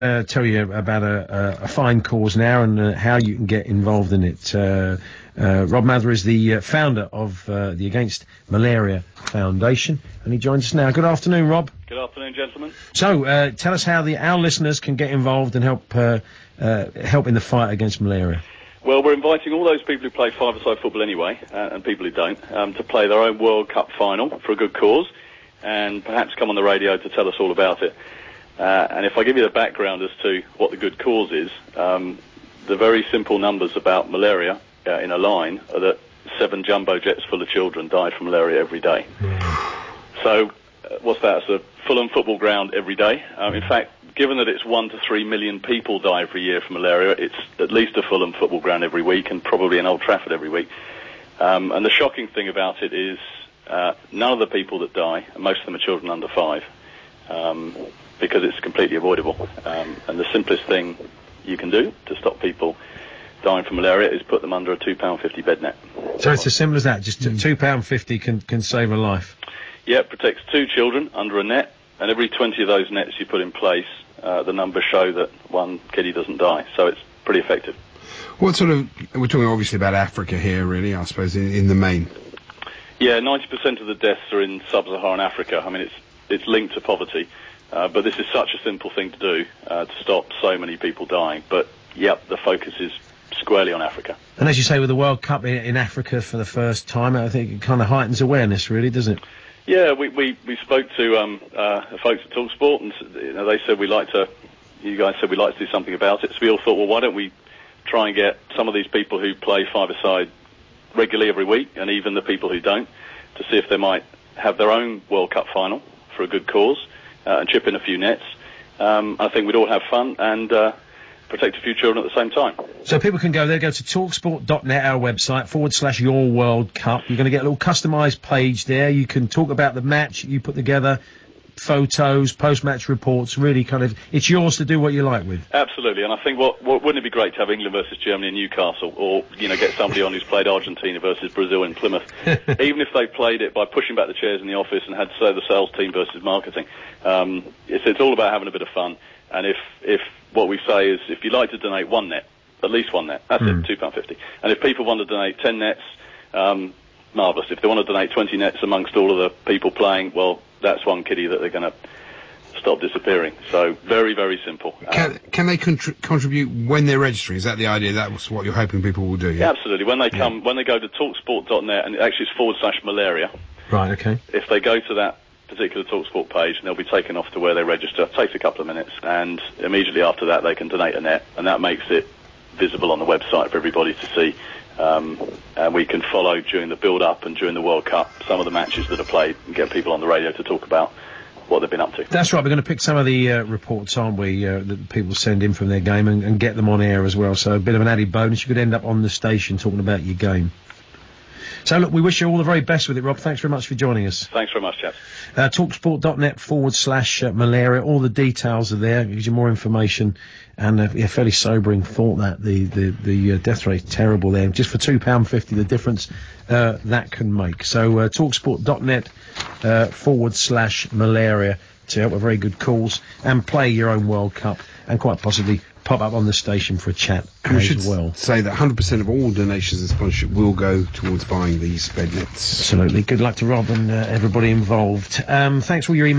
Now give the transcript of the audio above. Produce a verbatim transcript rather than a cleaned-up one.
Uh, tell you about a, a, a fine cause now and uh, how you can get involved in it. Uh, uh, Rob Mather is the uh, founder of uh, the Against Malaria Foundation, and he joins us now. Good afternoon, Rob. Good afternoon, gentlemen. So, uh, tell us how the our listeners can get involved and help uh, uh, help in the fight against malaria. Well, we're inviting all those people who play five-a-side football anyway, uh, and people who don't, um, to play their own World Cup final for a good cause, and perhaps come on the radio to tell us all about it. Uh, and if I give you the background as to what the good cause is, um, the very simple numbers about malaria uh, in a line are that seven jumbo jets full of children die from malaria every day. So, uh, what's that? It's a Fulham football ground every day. Um, in fact, given that it's one to three million people die every year from malaria, it's at least a Fulham football ground every week and probably an Old Trafford every week. Um, and the shocking thing about it is uh, none of the people that die, and most of them are children under five, um, because it's completely avoidable. Um, and the simplest thing you can do to stop people dying from malaria is put them under a two pound fifty bed net. So it's as simple as that, just two pound fifty can, can save a life? Yeah, it protects two children under a net, and every twenty of those nets you put in place, uh, the numbers show that one kiddie doesn't die. So it's pretty effective. What sort of, we're talking obviously about Africa here, really, I suppose, in, in the main. Yeah, ninety percent of the deaths are in sub-Saharan Africa. I mean, it's it's linked to poverty. Uh, but this is such a simple thing to do uh, to stop so many people dying. But, yep, the focus is squarely on Africa. And as you say, with the World Cup in, in Africa for the first time, I think it kind of heightens awareness, really, doesn't it? Yeah, we, we, we spoke to um, uh, folks at TalkSport, and you know, they said we'd like to, you guys said we'd like to do something about it. So we all thought, well, why don't we try and get some of these people who play five-a-side regularly every week, and even the people who don't, to see if they might have their own World Cup final for a good cause. Uh, and chip in a few nets. Um, I think we'd all have fun and uh, protect a few children at the same time. So people can go there, go to talksport dot net, our website, forward slash your World Cup. You're going to get a little customised page there. You can talk about the match you put together, photos, post-match reports, really kind of, it's yours to do what you like with. Absolutely, and I think what, what wouldn't it be great to have England versus Germany in Newcastle, or, you know, get somebody on who's played Argentina versus Brazil in Plymouth, even if they played it by pushing back the chairs in the office and had, say, the sales team versus marketing. Um, it's, it's all about having a bit of fun, and if, if what we say is, if you'd like to donate one net, at least one net, that's mm. it, two pound fifty. And if people want to donate ten nets, um, marvellous. If they want to donate twenty nets amongst all of the people playing, well, that's one kiddie that they're going to stop disappearing. So very, very simple. Can, um, can they contri- contribute when they're registering? Is that the idea? That's what you're hoping people will do? Yeah, yeah absolutely. When they come, yeah. when they go to talksport dot net, and actually it's forward slash malaria. Right. Okay. If they go to that particular TalkSport page, and they'll be taken off to where they register. It takes a couple of minutes, and immediately after that, they can donate a net, and that makes it visible on the website for everybody to see. Um, and we can follow during the build-up and during the World Cup some of the matches that are played and get people on the radio to talk about what they've been up to. That's right. We're going to pick some of the uh, reports, aren't we, uh, that people send in from their game and, and get them on air as well. So a bit of an added bonus. You could end up on the station talking about your game. So, look, we wish you all the very best with it, Rob. Thanks very much for joining us. Thanks very much, chaps. Uh, talksport dot net forward slash uh, malaria. All the details are there. It gives you more information. And a uh, yeah, fairly sobering thought that the, the, the uh, death rate is terrible there. Just for two pound fifty, the difference uh, that can make. So, uh, talksport dot net uh, forward slash malaria to help a very good cause and play your own World Cup and quite possibly pop up on the station for a chat and as we should well. Say that one hundred percent of all donations and sponsorship will go towards buying these bed nets. Absolutely. Good luck to Rob and uh, everybody involved. Um, thanks for all your emails.